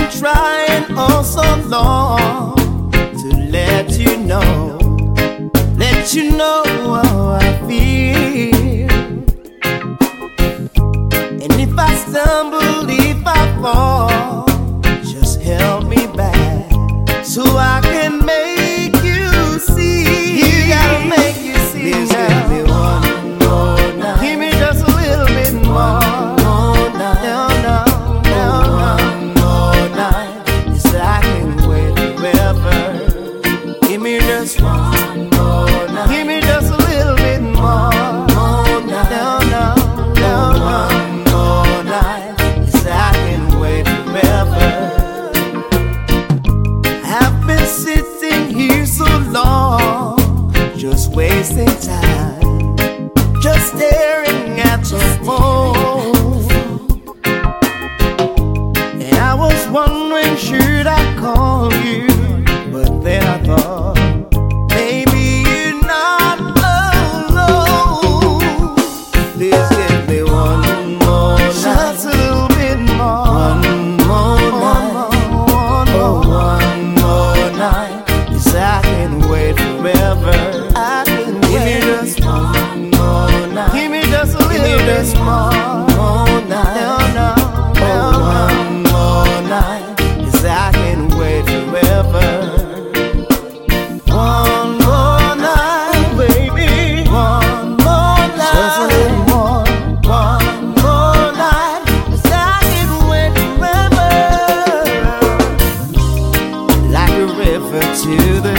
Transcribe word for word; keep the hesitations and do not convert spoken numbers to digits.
been trying oh so long to let you know, let you know how I feel. And if I stumble, if I fall, just help me back so I can make you see. You gotta make you see. Please give me one more night. Give me just a little bit more. One more night. No, no, no, no. One more night. Yes, I can wait forever. Give me just one more night. Give me just a little bit more. More night. No, no, no, no. One more night. Yes, I can wait forever. I've been sitting here so long, just wasting time, just staring at the phone. And I was wondering, should I call you? But then I thought, maybe you're not alone. Please give me one more night. Just a little bit more. One more night. One more, one more night. Yes, I can wait forever. I can wait. Give me just one more night. Give me just a little bit more. More night. No, no, no, no. One more night. Yes, I can wait forever. One more night, baby. One more night. Just a little more. One more night. Yes, I can wait forever. Like a river to the